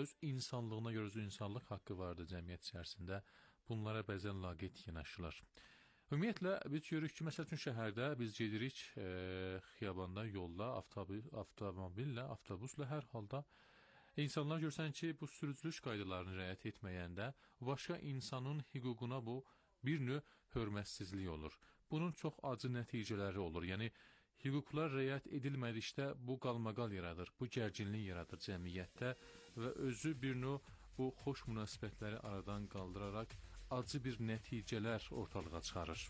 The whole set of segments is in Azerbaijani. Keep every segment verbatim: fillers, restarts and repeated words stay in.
öz insanlığına görə öz insanlıq haqqı vardır cəmiyyət içərisində. Bunlara bəzən laqeyd yanaşırlar. Ümumiyyətlə, biz görürük ki, məsəl üçün şəhərdə biz gedirik e, xiyabanda, yolda, avtomobillə, avtobusla hər halda insanlar görsən ki, bu sürücülük qaydalarını rəayət etməyəndə başqa insanın hüququna bu bir növ hörmətsizlik olur. Bunun çox acı nəticələri olur. Yəni, hüquqlar rəayət edilmədikdə bu qalmaqal yaradır, bu gərginlik yaradır cəmiyyətdə və özü bir növ bu xoş münasibətləri aradan qaldıraraq acı bir nəticələr ortalığa çıxarır.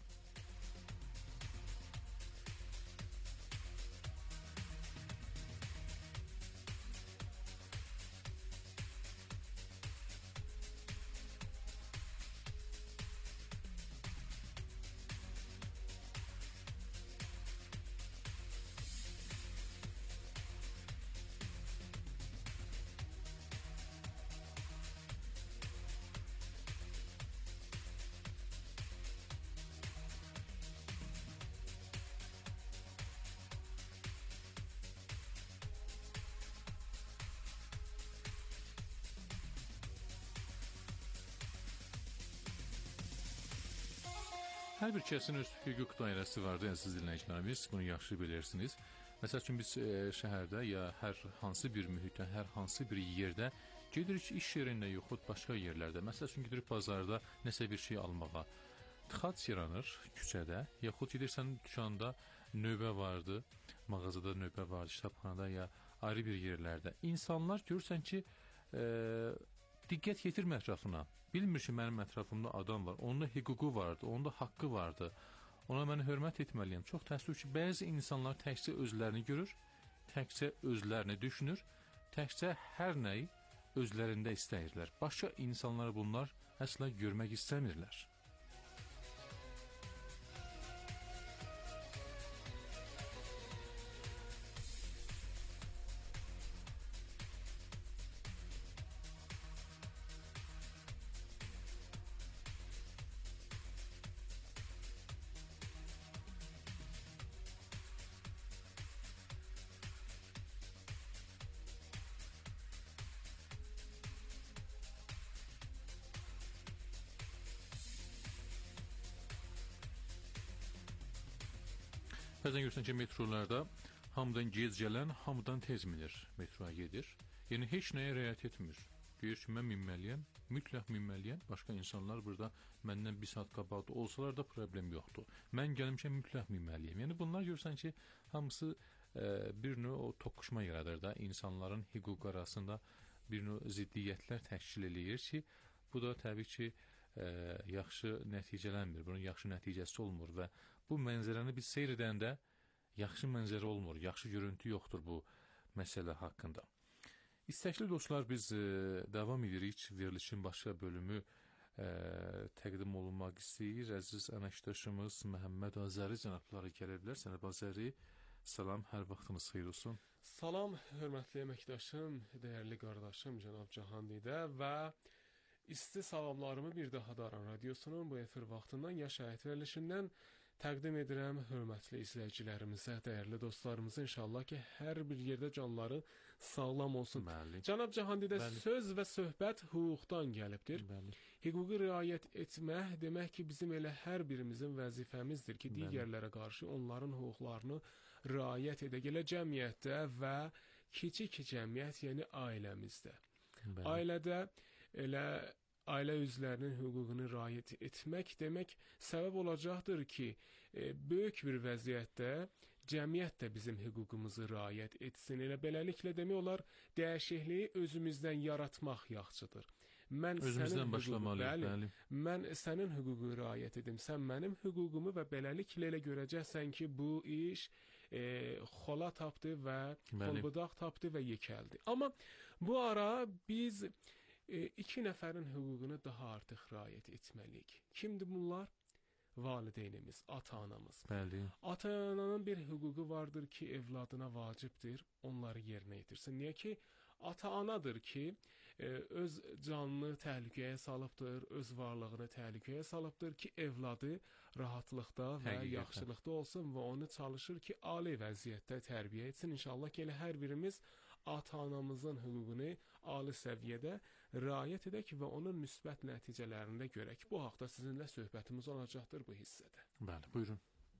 Hər bir kəsin öz hüquq dairəsi vardır, əziz dinləyicilərimiz, bunu yaxşı bilirsiniz. Məsəl üçün biz e, şəhərdə ya hər hansı bir mühitdə, hər hansı bir yerdə gedirik iş yerində yoxud başqa yerlərdə. Məsəl üçün gedirik bazarda nəsə bir şey almağa. Tıxac yaranır küçədə, yaxud gedirsən dükanda növbə vardı, mağazada növbə vardı, kitabxanada ya ayrı bir yerlərdə. İnsanlar görürsən ki, e, diqqət yetirmə ətrafına. Bilmir ki, mənim ətrafımda adam var, onun da hüququ vardı, onun da haqqı vardı. Ona mən hörmət etməliyəm. Çox təəssüf ki, bəzi insanlar təkcə özlərini görür, təkcə özlərini düşünür, təkcə hər nəyi özlərində istəyirlər. Başqa insanları bunlar əsla görmək istəmirlər. Bəzən görürsən ki, metrolarda hamıdan gec gələn, hamıdan tez minir, metroya gedir. Yəni, heç nəyə rəayət etmir. Deyir ki, mən minməliyəm, mütləq minməliyəm, başqa insanlar burada məndən bir saat qabaqda olsalar da problem yoxdur. Mən gəlmişəm, mütləq minməliyəm. Yəni, bunlar görürsən ki, hamısı e, bir növ o toqquşma yaradır da, insanların hüquq arasında bir növ ziddiyyətlər təşkil eləyir ki, bu da təbii ki, Ə, yaxşı nəticələnmir, bunun yaxşı nəticəsi olmur və bu mənzərəni biz seyr edəndə yaxşı mənzərə olmur, yaxşı görüntü yoxdur bu məsələ haqqında. İstəkli dostlar, biz ə, davam edirik, verilişin başqa bölümü ə, təqdim olunmaq istəyir. Əziz əməkdaşımız Məhəmməd Azəri cənabları gələ bilər. Cənab Azəri, salam, hər vaxtınız xeyir olsun. Salam, hörmətli əməkdaşım, dəyərli qardaşım cənab Cahandidə və İsti salamlarımı bir daha Daran Radiosunun bu efir vaxtından ya şəhid verilişindən təqdim edirəm hörmətli izləyicilərimizə, dəyərli dostlarımıza. İnşallah ki, hər bir yerdə canları sağlam olsun. Bəli. Cənab Cahandidə, Bəli. söz və söhbət hüquqdan gəlibdir. Bəli. Hüququ riayət etmək demək ki, bizim elə hər birimizin vəzifəmizdir ki, Bəli. digərlərə qarşı onların hüquqlarını riayət edə gələ cəmiyyətdə və kiçik cəmiyyət, yəni ailəmizdə. Bəli. Ailədə elə ailə üzvlərinin hüququnu riayət etmək demək səbəb olacaqdır ki, e, böyük bir vəziyyətdə cəmiyyət də bizim hüququmuzu riayət etsin. Elə beləliklə demək olar, dəyişikliyi özümüzdən yaratmaq yaxşıdır. Mən Özümüzdən sənin başlamalıyıq, hüququ, bəli. Mən sənin hüququnu riayət edim, sən mənim hüququmu və beləliklə elə görəcəksən ki, bu iş e, xola tapdı və xolbudaq tapdı və yekəldi. Amma bu ara biz e, iki nəfərin hüququnu daha artıq riayət etməliyik. Kimdir bunlar? Valideynimiz, ata-anamız. Bəli. Ata-ananın bir hüququ vardır ki, evladına vacibdir, onları yerinə yetirsin. Niyə ki, ata-anadır ki, e, öz canını təhlükəyə salıbdır, öz varlığını təhlükəyə salıbdır ki, evladı rahatlıqda və Həqiqətən. yaxşılıqda olsun və onu çalışır ki, ali vəziyyətdə tərbiyə etsin. İnşallah ki, elə hər birimiz ata-anamızın hüququnu ali səviyyədə riayət edək və onun müsbət nəticələrini də görək. Bu haqda sizinlə söhbətimiz olacaqdır bu hissədə. Bəli, buyurun.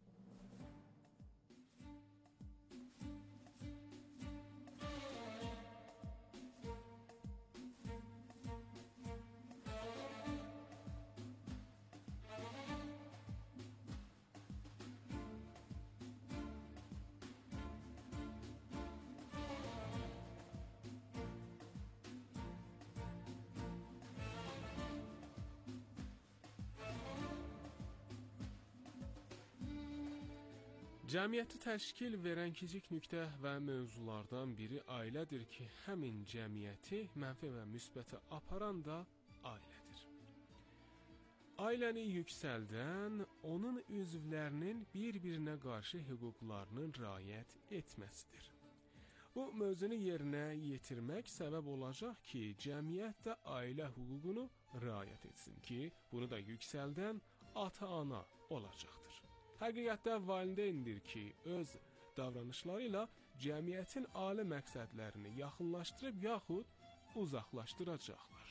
Cəmiyyəti təşkil verən kiçik nüqtə və mövzulardan biri ailədir ki, həmin cəmiyyəti mənfi və müsbəti aparan da ailədir. Ailəni yüksəldən, onun üzvlərinin bir-birinə qarşı hüquqlarının riayət etməsidir. Bu mövzunu yerinə yetirmək səbəb olacaq ki, cəmiyyət də ailə hüququnu riayət etsin ki, bunu da yüksəldən ata-ana olacaqdır. Həqiqətdə valideyndir ki, öz davranışları ilə cəmiyyətin ali məqsədlərini yaxınlaşdırıb yaxud uzaqlaşdıracaqlar.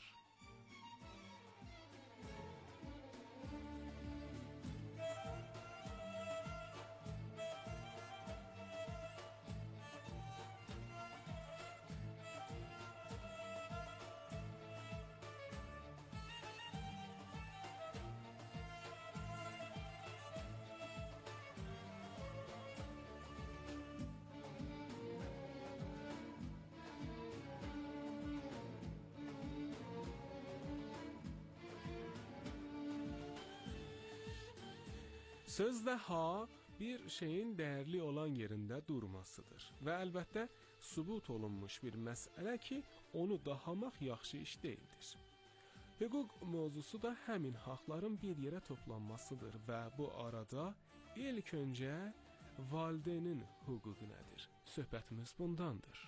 Söz və ha bir şeyin dəyərli olan yerində durmasıdır və əlbəttə sübut olunmuş bir məsələ ki, onu dahamaq yaxşı iş deyildir. Hüquq mövzusu da həmin haqların bir yerə toplanmasıdır və bu arada ilk öncə valideynin hüququ nədir? Söhbətimiz bundandır.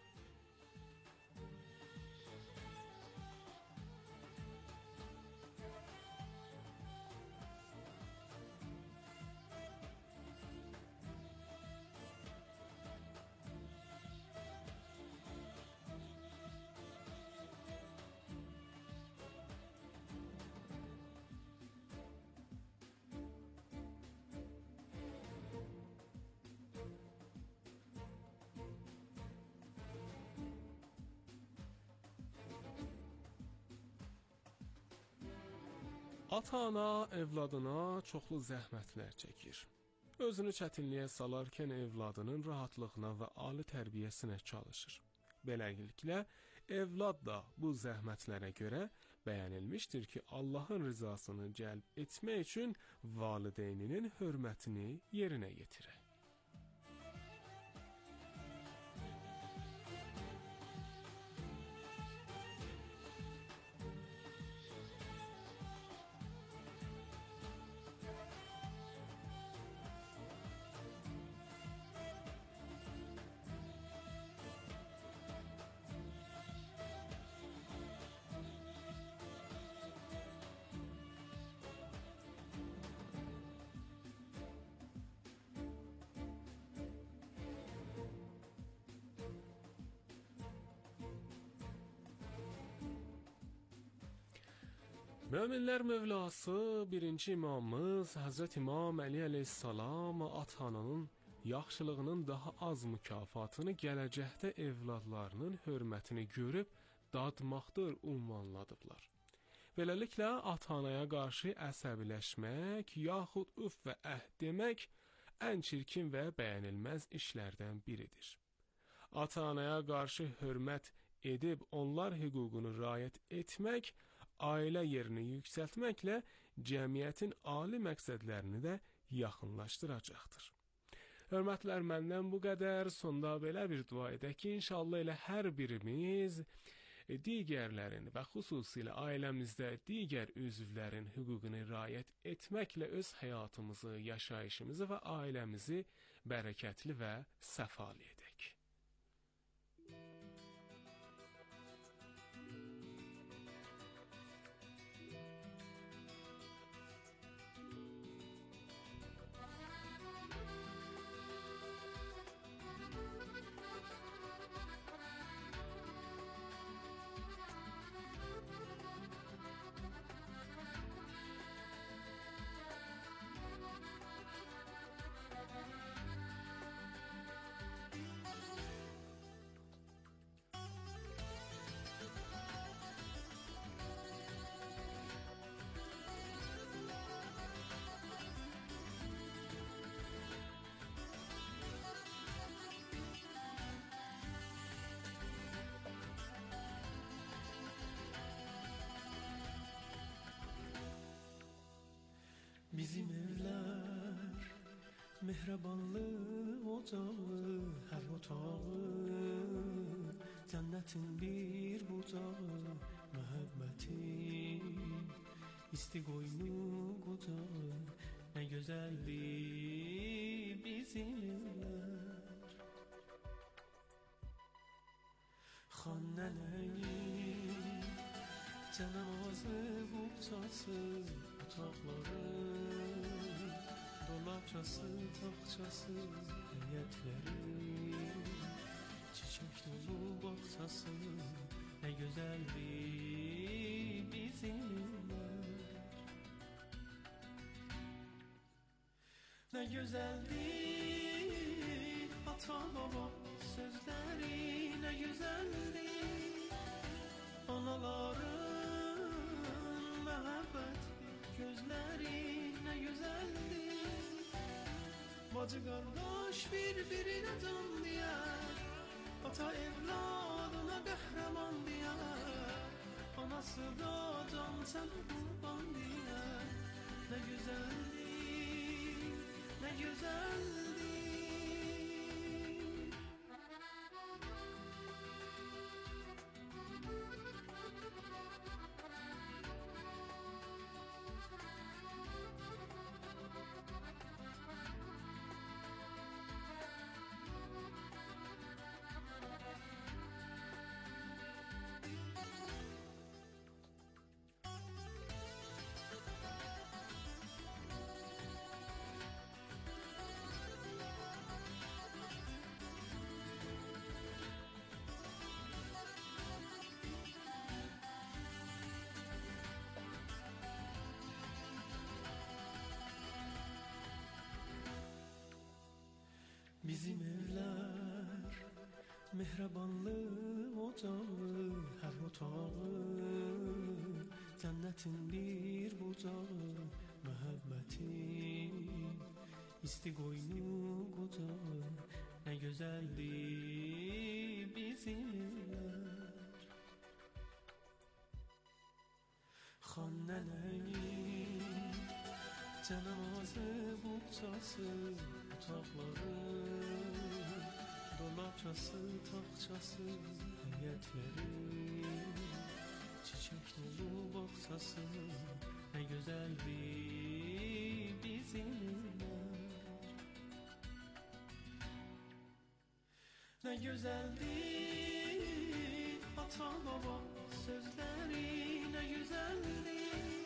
Ata-ana evladına çoxlu zəhmətlər çəkir. Özünü çətinliyə salarkən evladının rahatlığına və ali tərbiyəsinə çalışır. Beləliklə, evlad da bu zəhmətlərə görə bəyənilmişdir ki, Allahın rızasını cəlb etmək üçün valideyninin hörmətini yerinə yetirək. Möminlər Mövlası birinci imamımız Həzrət İmam Əli əleyhissalam ata-ananın yaxşılığının daha az mükafatını gələcəkdə evladlarının hörmətini görüb dadmaqdır ünvanladıblar. Beləliklə ata-anaya qarşı əsəbiləşmək yaxud üf və əh demək ən çirkin və bəyənilməz işlərdən biridir. Ata-anaya qarşı hörmət edib onlar hüququnu riayət etmək ailə yerini yüksəltməklə cəmiyyətin ali məqsədlərini də yaxınlaşdıracaqdır. Hörmətlər, məndən bu qədər. Sonda belə bir dua edək ki, inşallah elə hər birimiz digərlərin və xüsusilə ailəmizdə digər üzvlərin hüququnu riayət etməklə öz həyatımızı, yaşayışımızı və ailəmizi bərəkətli və səfalı edək. Mehribanlık ocağı her otağı, cennetin bir bucağı, muhabbetin isti koynu kucağı, ne güzeldi bizimler. Xannələyin cənazı buğçası, otaqları, dolapçası, taxçası, həyətləri, çiçək dolu bağçası, nə gözəldi bizimlər. Nə gözəldi ata baba sözləri, nə gözəldi anaların məhəbbətli gözləri, nə gözəldi bacı qardaş bir-birinə can deyər, ata evladına qəhrəman deyər, anası da can sənə qurban deyər. Nə gözəldi, nə gözəldi. Bizim evler mehribanlık ocağı, her otağı, cennetin bir bucağı, muhabbetin isti koynu kucağı, ne güzeldi bizimler. Xannələyin cənazı buğçası, otaqları, dolapçası, taxçası, həyətləri, çiçək dolu bağçası, nə gözəldi bizimlər. Nə gözəldi ata baba sözləri, nə gözəldi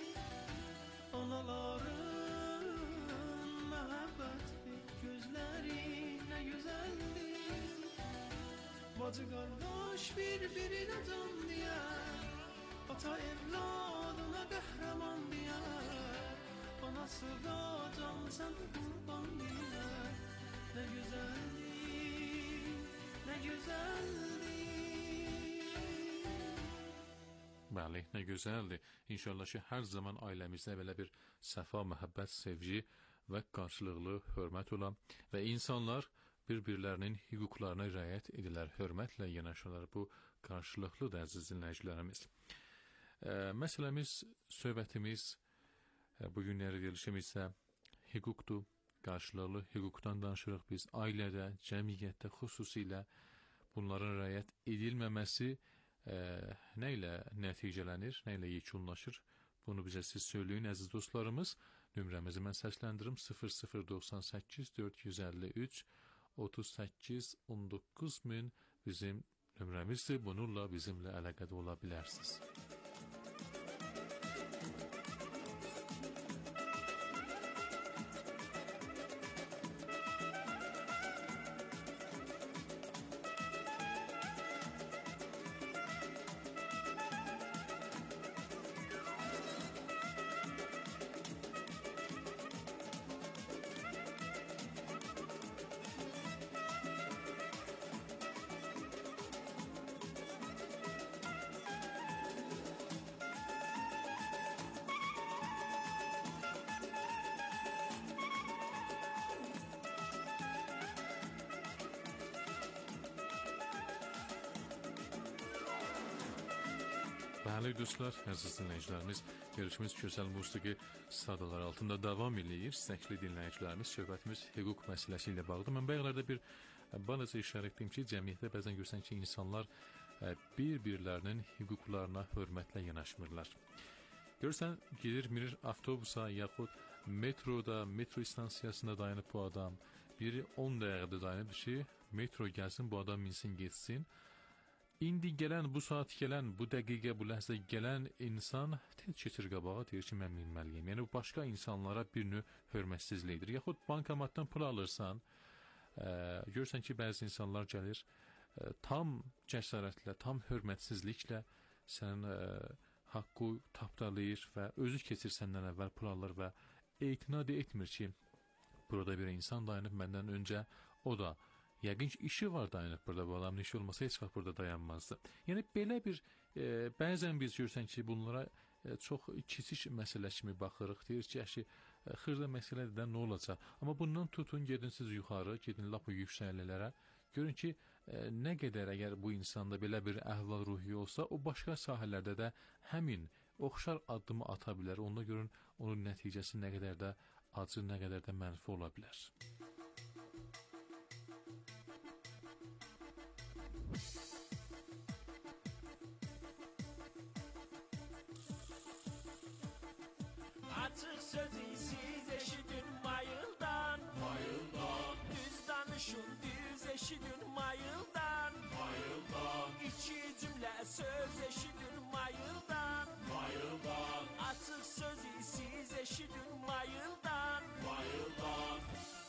anaların məhəbbətli gözləri, nə gözəldi bacı qardaş bir-birinə can deyər, ata evladına qəhrəman deyər, anası da can sənə qurban deyər. Nə gözəldi, nə gözəldi. Bəli, nə gözəldir. İnşallah ki, hər zaman ailəmizdə belə bir səfa, məhəbbət, sevgi və qarşılıqlı hörmət olan və insanlar bir-birlərinin hüquqlarına riayət edilər, hörmətlə yanaşırlar. Bu qarşılıqlıdır, əziz dinləyicilərimiz. E, məsələmiz, söhbətimiz, e, bugünləri verilişimizdə hüquqdur, qarşılıqlı hüquqdan danışırıq biz. Ailədə, cəmiyyətdə xüsusilə bunların riayət edilməməsi e, nə ilə nəticələnir, nə ilə yekunlaşır? Bunu bizə siz söyləyin, əziz dostlarımız. Nömrəmizi mən səsləndirim sıfır sıfır doxsan səkkiz dörd yüz əlli üç otuz səkkiz on doqquz min bizim nömrəmizdir. Bununla bizimlə əlaqədə ola bilərsiniz. Bəli dostlar, əziz dinləyicilərimiz, görüşümüz gözəl musiqi sadalar altında davam edir. Sənkli dinləyicilərimiz, söhbətimiz hüquq məsələsi ilə bağlıdır. Mən bəyalarda bir balaca işarə etdim ki, cəmiyyətdə bəzən görsən ki, insanlar bir-birlərinin hüquqlarına hörmətlə yanaşmırlar. Görürsən, gedir mirir avtobusa yaxud metroda, metro istansiyasında dayanıb bu adam, biri on dəqiqədə dayanıb ki, metro gəlsin, bu adam minsin, geçsin. İndi gələn, bu saat gələn, bu dəqiqə, bu ləhzə gələn insan tez keçir qabağa, deyir ki, mən minməliyim. Yəni, başqa insanlara bir növ hörmətsizlikdir. Yaxud bankomatdan pul alırsan, ə, görürsən ki, bəzi insanlar gəlir, ə, tam cəsarətlə, tam hörmətsizliklə sənin ə, haqqı tapdalayır və özü keçir səndən əvvəl pul alır və etinad etmir ki, burada bir insan dayanıb məndən öncə, o da yəqin ki, işi var dayanıb burada, bu adamın işi olmasa heç vaxt burada dayanmazdı. Yəni, belə bir, e, bəzən biz görürsən ki, bunlara e, çox kiçik məsələ kimi baxırıq, deyir ki, əşi, e, xırda məsələdir də nə olacaq? Amma bundan tutun, gedin siz yuxarı, gedin lap yüksəklilərə, görün ki, e, nə qədər əgər bu insanda belə bir əhval ruhi olsa, o başqa sahələrdə də həmin oxşar addımı ata bilər. Onda görün, onun nəticəsi nə qədər də acı, nə qədər də mənfi ola bilər. Açıq sözü siz eşidin mayıldan, mayıldan. Düz danışın, düz eşidin mayıldan, mayıldan. İki cümlə söz eşidin mayıldan, mayıldan. Açıq sözü siz eşidin mayıldan, mayıldan.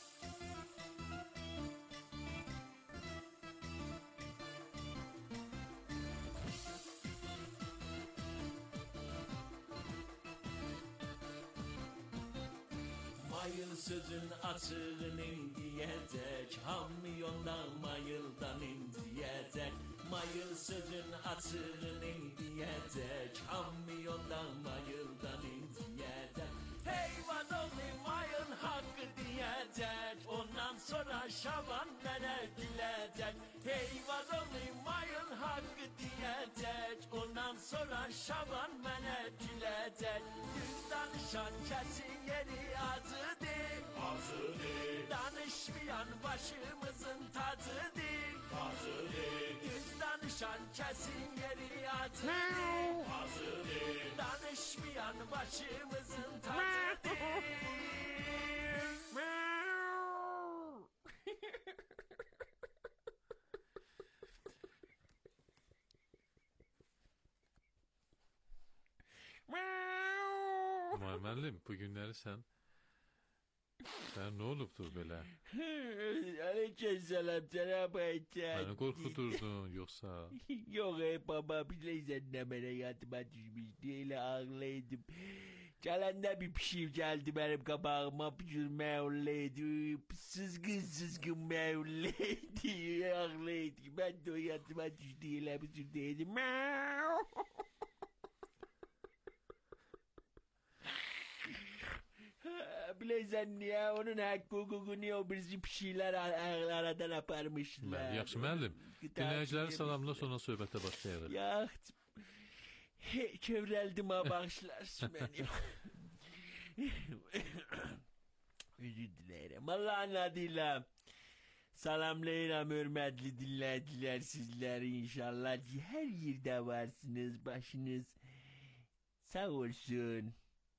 Mayıl sözün açığını diyecek, hamyondan mayıldan indiyecek. Mayıl sözün açığını diyecek, hamyondan mayıldan indiyecek. Heyvan oğlu mayıl hakkı diyecek, ondan sonra Şaban mənə gülecek. Heyvan oğlu mayıl hakkı diyecek, ondan sonra Şaban mənə gülecek. Düz danışan kesin yeri acıdır, acıdır. Danışmayan başımızın tacıdır, tacıdır. Düz danışan kesin yeri acıdır, acıdır. Danışmayan başımızın tacıdır. Müəllim, bu günləri sən, sən nə olubdur belə? Aleykümselam, Cənab Ayçək. Məni qorxudurdun, yoxsa? Yox, ey baba, biləysən nə mənə yadıma düşmüşdü, elə ağlaydım. Gələndə bir pişik gəldi mənim qabağıma, bir cür məvləydi, sızgın sızgın məvləydi, ağlaydı. Mən də o yadıma düşdü, elə bir cür deydim. Bileysen ya, onun hakkı hukukunu o birisi pişiler aradan aparmışlar. Yaxşı müəllim, dinləyiciləri salamla sonra söhbətə başlayırıq. Yaxşı, kövrəldim ha, bağışlarsın beni. Özür dilerim. Allah'ın adıyla salamlayıram hürmetli dinləyicilər sizləri inşallah. Her yerde varsınız, başınız sağ olsun.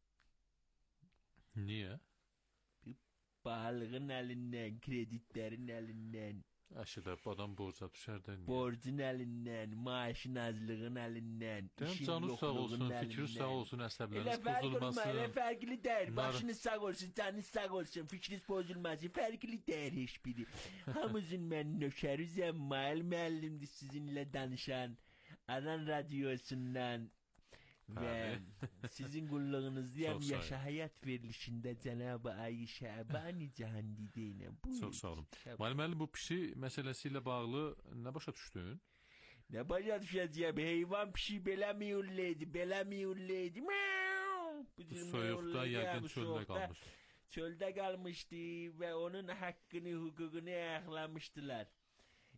Niyə? Bağlığın əlindən, kreditlərin əlindən, Əşi də adam borca düşər də niyə? borcun əlindən, maaşın azlığın əlindən, Deyəm, işin canı sağ olsun, yoxluğun fikri sağ əlindən. olsun, Elə əsəbləriniz fərq olma, pozulmasın. elə fərqli deyil. Nar- Başınız sağ olsun, canınız sağ olsun, fikriniz bozulmasın. Fərqli deyil heç biri. Hamımızın mən nökərüzəm, Mail müəllimdir sizinlə danışan. Aran radyosundan ve sizin qulluğunuzdayım. Çox sağ olun. Yaşa Hayat verilişində Cənab-ı Ayşə Əbani Cəhəndidi ilə. Çox sağ olun. Müəllim, müəllim, bu pişi məsələsi ilə bağlı nə başa düşdün? Nə başa düşəcəyəm? Heyvan pişi belə mi yulleydi, belə mi yulleydi? Bu soyuqda yəqin çöldə qalmış. Çöldə qalmışdı və onun haqqını, hüququnu ayaqlamışdılar.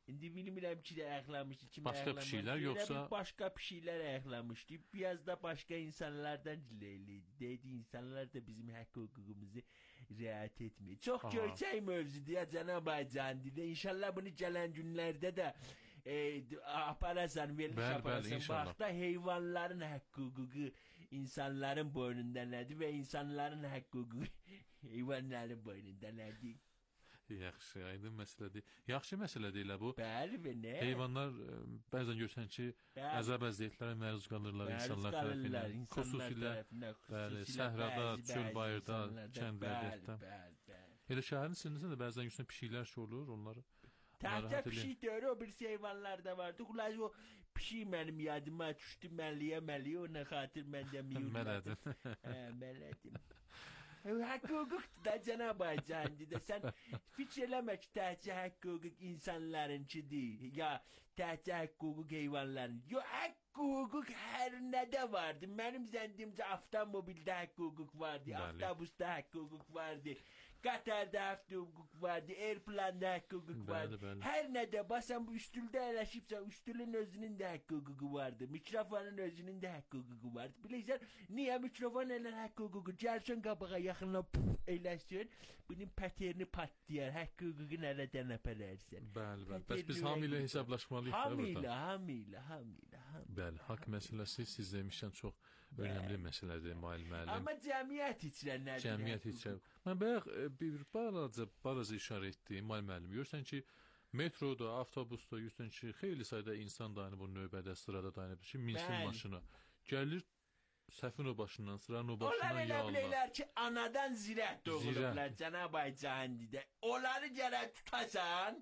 İndi bilmirəm ki, ayaqlamışdı, kim Başqa ayaqlamışdı. pişiklər yoxsa... Bir başqa pişiklər ayaqlamışdı. Biraz da başqa insanlardan diləyli. Dedi, insanlar da bizim haqq hüququmuzu riayət etmir. Çox görsək mövzudur ya Cənab Aycandi də. İnşallah bunu gələn günlərdə də e, aparasan, veriliş aparasan. Bax da heyvanların haqq hüququ insanların boynunda nədir və insanların haqq hüququ heyvanların boynunda nədir? Yaxşı, aydın məsələdir. Yaxşı məsələdir elə bu. Bəli və nə? Heyvanlar ə, bəzən görsən ki, əzab əziyyətlərə məruz qalırlar insanlar tərəfindən. Xüsusilə bəli, səhrada, çöl bayırda, kəndlərdə. Elə şəhərin içində də bəzən görsən pişiklər şey olur, onları Təhdə pişik deyir, o birisi heyvanlar da vardı. Xülasə o pişik mənim yadıma düşdü, məlliyə məlliyə, ona xatir mən də miyurladım. Mələdim. Hə, mələdim. Haqq hüquqdur da Cənab Aycandi də sən fikir eləmə ki, təhcə haqq hüquq insanlarınkidir, ya təhcə haqq hüquq heyvanların. Yo, haqq hüquq hər nədə vardı. Mənim zəndimcə avtomobildə haqq hüquq vardı, avtobusda haqq hüquq vardı. Qatarda haqq hüquq vardı, airplanda haqq hüquq vardı. Bəli, bəli. Hər nədə basan bu üstüldə ələşibsə, üstülün özünün də haqq hüququ vardı. Mikrofonun özünün də haqq hüququ vardı. Bilirsən, niyə mikrofon elə haqq hüququ? Gəlsən qabağa yaxına puf eləsin, bunun paterni patlayar. Haqq hüququ nədən apararsan? Bəli, bəli. Bəs biz hamı ilə hesablaşmalıyıq da burada. Hamı ilə, hamı ilə, hamı ilə, hamı ilə. Bəli, haqq məsələsi siz demişsən çox önəmli məsələdir, Mail müəllim. Amma cəmiyyət içrə nədir? Cəmiyyət içrə. Mən bayaq bir balaca, balaca işarə etdim, Mail müəllim. Görsən ki, metroda, avtobusda, görsən ki, xeyli sayda insan dayanıb o növbədə, sırada dayanıb ki, minsin maşına. Gəlir səfin o başından, sıranın o başından yağlar. Onlar elə bilirlər ki, anadan zirət doğulublar Cənab Aycandidə. Onları gərək tutasan,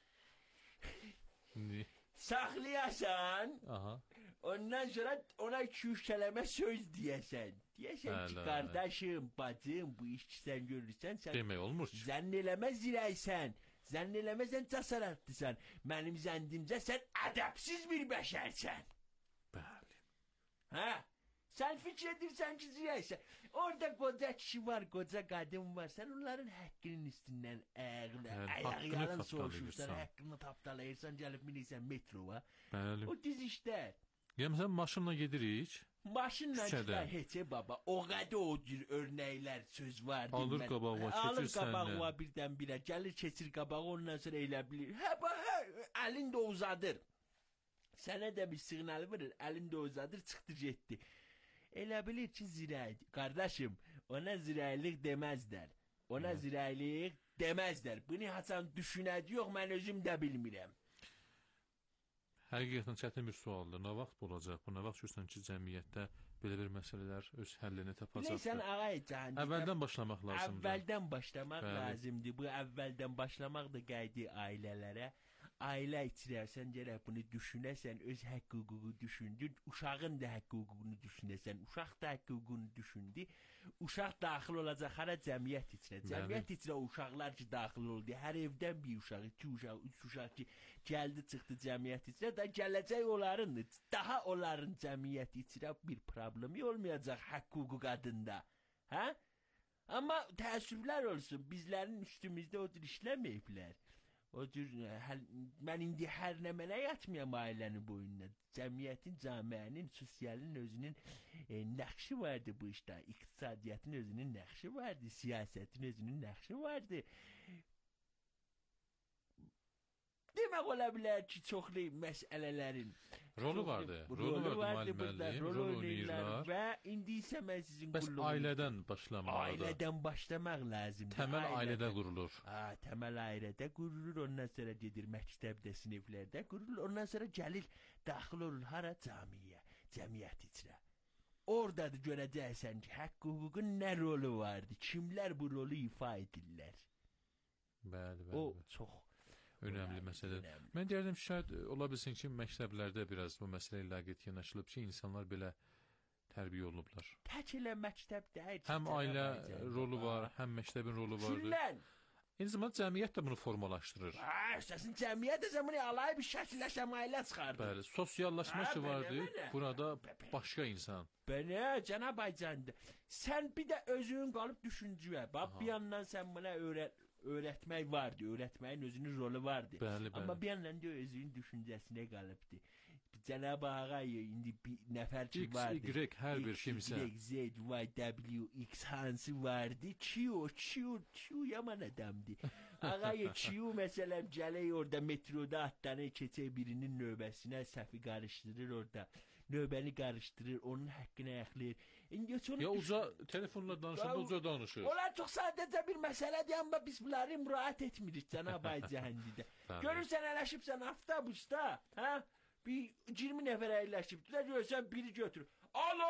saxlayasan, aha. Ondan sonra ona iki üç kəlmə söz deyəsən. Deyəsən ki, qardaşım, bacım, bu işçi sən görürsən, sən demək olmur ki. Zənn eləmə zirəysən, zənn eləməsən cəsarətlisən. Mənim zəndimcə sən ədəbsiz bir bəşərsən. Bəli. Hə? Sən fikir edirsən ki, zirəysən. Orada qoca kişi var, qoca qadın var. Sən onların həqqinin üstündən ayaqla, ayaqyalın soğuşursan, həqqini tapdalayırsan, gəlib minirsən metroya. Bəli. O diz işlər. Yəni sən maşınla gedirik. Maşınla gider heçe baba. O qədər o cür örnəklər söz var. Alır qabağa, keçir səndən. Alır qabağa birdən birə. Gəlir keçir qabağa, ondan sonra elə bilir. Hə, hə, əlin də uzadır. Sənə də bir siqnal verir, əlin də uzadır, çıxdı getdi. Elə bilir ki, zirəydir. Qardaşım, ona zirəylik deməzlər. Ona evet. Zirəylik deməzlər. Bunu haçan düşünədi yox, mən özüm də bilmirəm. Həqiqətən çətin bir sualdır. Nə vaxt olacaq bu? Nə vaxt görsən ki, cəmiyyətdə belə bir məsələlər öz həllini tapacaqdır? Bilirsən, ağay Cahangir, əvvəldən başlamaq lazımdır. Əvvəldən başlamaq Bəli. lazımdır. Bu əvvəldən başlamaq da qaydı ailələrə. Ailə içirəsən, gərək bunu düşünəsən, öz haqq hüququnu düşündün, uşağın da haqq hüququnu düşünəsən, uşaq da haqq hüququnu düşündü. Uşaq daxil olacaq hara cəmiyyət içinə. Cəmiyyət içinə uşaqlar ki, daxil oldu. Hər evdən bir uşaq, iki uşaq, üç uşaq ki, gəldi, çıxdı cəmiyyət içinə. Da gələcək onların, daha onların cəmiyyət içinə bir problemi olmayacaq haqq hüquq adında. Hə? Amma təəssüflər olsun, bizlərin üstümüzdə o cür işləməyiblər. O cür, həl, mən indi hər nə mənə yatmayam ailənin boyundan. Cəmiyyətin, camiənin, sosialin özünün e, nəqşi vardı bu işdə. İqtisadiyyatın özünün nəqşi vardı. Siyasətin özünün nəqşi vardı. Demək ola bilər ki, çoxlu məsələlərin rolu vardı. Rolu vardı, müəllim, rol oynayırlar. Və indi isə mən sizin Bəs ailədən başlamalıdır. Ailədən başlamaq lazımdır. Təməl ailədə, ailədə qurulur. Ha, təməl ailədə qurulur, ondan sonra gedir məktəbdə, siniflərdə qurulur, ondan sonra gəlir, daxil olur hara camiyə, cəmiyyət içinə. Oradadır görəcəksən ki, haqq hüququn nə rolu vardı, kimlər bu rolu ifa edirlər. Bəli, bəli. O çox önəmli məsələdir. Mən deyərdim ki, şayad ola bilsin ki, məktəblərdə biraz bu məsələ ilə ləqət yanaşılıb ki, insanlar belə tərbiyə olunublar. Tək elə məktəbdə. Həm ailə rolu var, həm məktəbin rolu vardır. Kimlər? Eyni zamanda cəmiyyət də bunu formalaşdırır. Ha, səsin cəmiyyət də bunu alay bir şəkillə şəmailə çıxardır. Bəli, sosiallaşma ki vardır, burada başqa insan. Bənə, Cənab Aycandi, sən bir də özün qalıb düşüncüyə. Bax, bir yandan sən buna öyrət, öğretmək vardı, öğretməyin özünün rolu vardı. Bəli, bəli. Amma bir yandan da özünün düşüncəsinə qalıbdı. Cənab-ı Ağay indi bir nəfər ki vardı. X, Y, hər bir kimsə. X, Z, Y, W, X hansı vardı? Q, Q, Q yaman adamdı. Ağay Q məsələn gələk orada metroda atlanır, keçək birinin növbəsinə, səhvi qarışdırır orada. Növbəni qarışdırır, onun haqqını ayaqlayır. İndi sonra ya uca telefonla danışanda uca danışır. Onlar çox sadəcə bir məsələdir, amma biz bunları müraət etmirik Cənab-ı Cəhəndidə. Görürsən ələşibsən avtobusda, hə? Bir iyirmi nəfər əyləşibdir, görürsən biri götürür. Alo!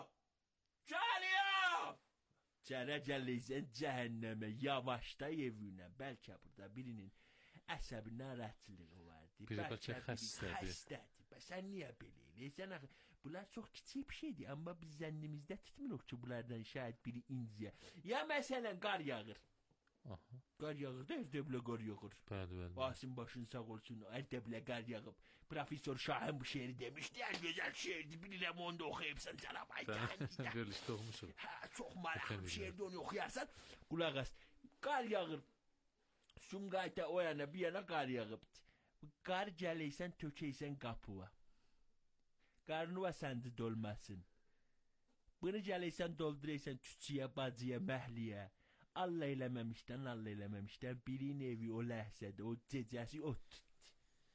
Gəliyorum! Cərə gələysən cəhənnəmə, yavaşda evinə. Bəlkə burada birinin əsəbi narahatçılığı vardı. Biri bəlkə xəstədir. Xəstədir. Sən niyə belə eləyirsən axı? Bunlar çox kiçik bir şeydir, amma biz zənnimizdə tutmuruq ki, bunlardan şayət biri inciyə. Ya məsələn qar yağır. Aha. Qar yağır da evdə belə qar yağır. Bəli, bəli. Basın başın sağ olsun, evdə belə qar yağıb. Profesör Şahin bu şeiri demişdi, en güzel şeirdi. Bilirəm onu da oxuyubsan Cənab Cəhənddə. Birlikdə oxumuşuq. Hə, çox maraqlı bir şeirdi, onu oxuyarsan. Qulaq as, qar yağır. Sumqayıta o yana, bir yana qar yağıbdı. Qar gələysən, tökəysən qapıva. Qarnıva səndi dolmasın. Bunu gələysən, dolduraysan küçüyə, bacıya, məhliyə. Allah eləməmişdən, Allah eləməmişdən birinin evi o ləhzədə, o cecəsi o tutdu.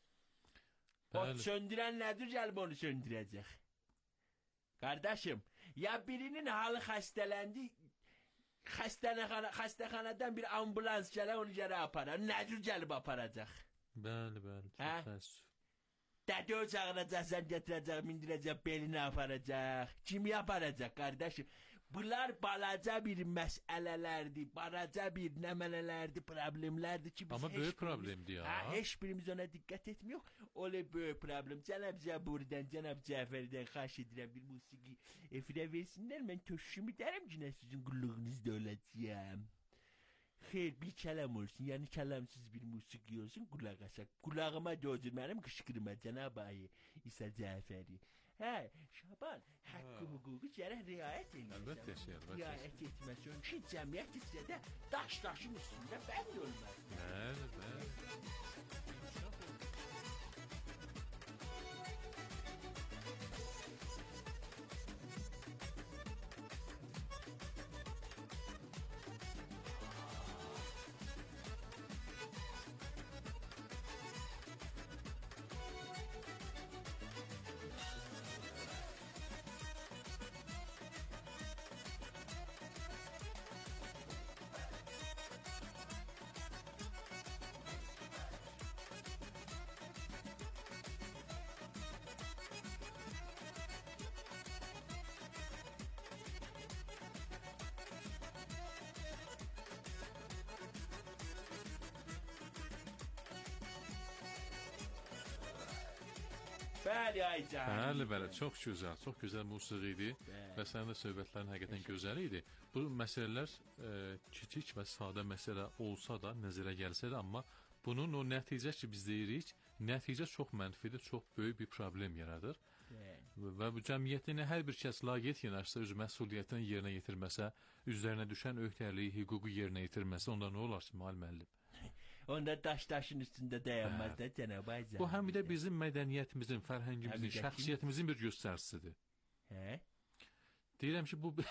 O söndürən nədir, gəlib onu söndürəcək. Qardaşım, ya birinin halı xəstələndi, xəstəxana, xəstəxanadan bir ambulans gələ, onu gələ aparar. Nədir gəlib aparacaq? Bəli, bəli, çox təəssüf. Dədə ocağınacaqsan, gətirəcək, mindirəcək, belini aparacaq. Kimi aparacaq, qardaşım? Bunlar balaca bir məsələlərdir, balaca bir nəmələlərdir, problemlərdir ki, biz amma heç böyük problemdir ya. Hə, heç birimiz ona diqqət etmiyor. Öyle böyük problem. Cənab Cəburidən, Cənab Cəfərdən xahiş edirəm bir musiqi efirə versinlər. Mən köşüşümü dərim ki, sizin qulluğunuzda olacağım. Xeyr, bir kələm olsun, yəni kələmsiz bir musiqi olsun, qulaq asaq. Qulağıma dözür mənim qışqırma Cənab Ayı İsa Cəfəri. Hə, Şaban, haqqı hüququ gərək riayət edin. Əlbəttə, əlbəttə. Riayət etməsin ki, cəmiyyət isə də daş daşın üstündə bənd olmaz. Bəli, bəli. Bəli, Ayca. Bəli, bəli, çox gözəl, çox gözəl musiqi idi və sənin də söhbətlərin həqiqətən gözəl idi. Bu məsələlər e, kiçik və sadə məsələ olsa da, nəzərə gəlsə də, amma bunun o nəticə ki, biz deyirik, nəticə çox mənfidir, çox böyük bir problem yaradır. Və bu cəmiyyətin hər bir kəs laqeyd yanaşsa, öz məsuliyyətini yerinə yetirməsə, üzərinə düşən öhdəliyi, hüququ yerinə yetirməsə, onda nə olar ki, müəllim? Onda daş daşın üstündə dayanmaz da Cənab Ayca. Bu həm də bizim mədəniyyətimizin, fərhəngimizin, şəxsiyyətimizin bir göstəricisidir. Hə? Deyirəm ki, bu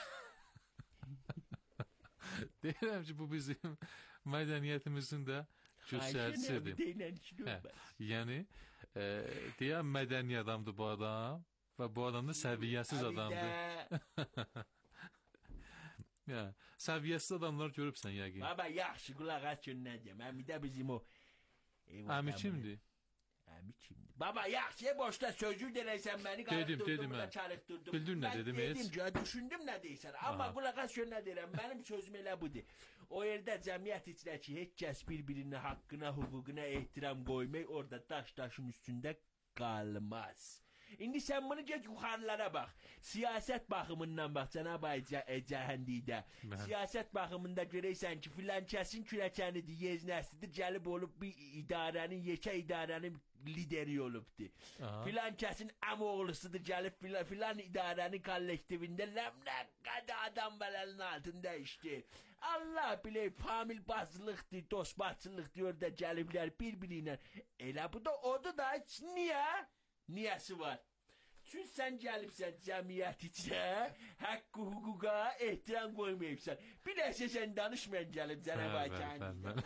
Deyirəm ki, bu bizim mədəniyyətimizin də göstəricisidir. Hə, yəni e, deyəm mədəni adamdır bu adam və bu adam da səviyyəsiz adamdır. Ya, səviyyəsiz adamlar görübsən yəqin. Baba, yaxşı, qulaq as ki, nə deyəm. Əmi də bizim o... Əmi kimdir? Əmi kimdir? Baba, yaxşı, boşda sözü denəysən məni qarıqdırdın, buna çarıqdırdın. Bildin nə dedim, heç? Mən dedim ki, düşündüm nə deyirsən. Amma qulaq as ki, nə deyirəm. Mənim sözüm elə budur. O yerdə cəmiyyət içindəki heç kəs bir-birinin haqqına, hüququna ehtiram qoymaq orada daş daşın üstündə qalmaz. İndi sən bunu get yuxarılara bax. Siyasət baxımından bax, Cənab Cəhəndidə. Siyasət baxımında görəysən ki, filan kəsin kürəkənidir, yeznəsidir, gəlib olub bir idarənin, yekə idarənin lideri olubdur. Filan kəsin əmoğlusudur, gəlib filan, filan idarənin kollektivində ləmləqqədə adam bələlinin altında işləyir. Allah bilir, famil bacılıqdır, dost bacılıqdır, orada gəliblər bir-birinə. Elə bu da odur da, niyə? Niyəsi var. Çünki sən gəlibsən cəmiyyət içə, haqqı hüquqa ehtiram qoymayıbsan. Bir nəsə sən danışmayan gəlib Cənab Aytənin.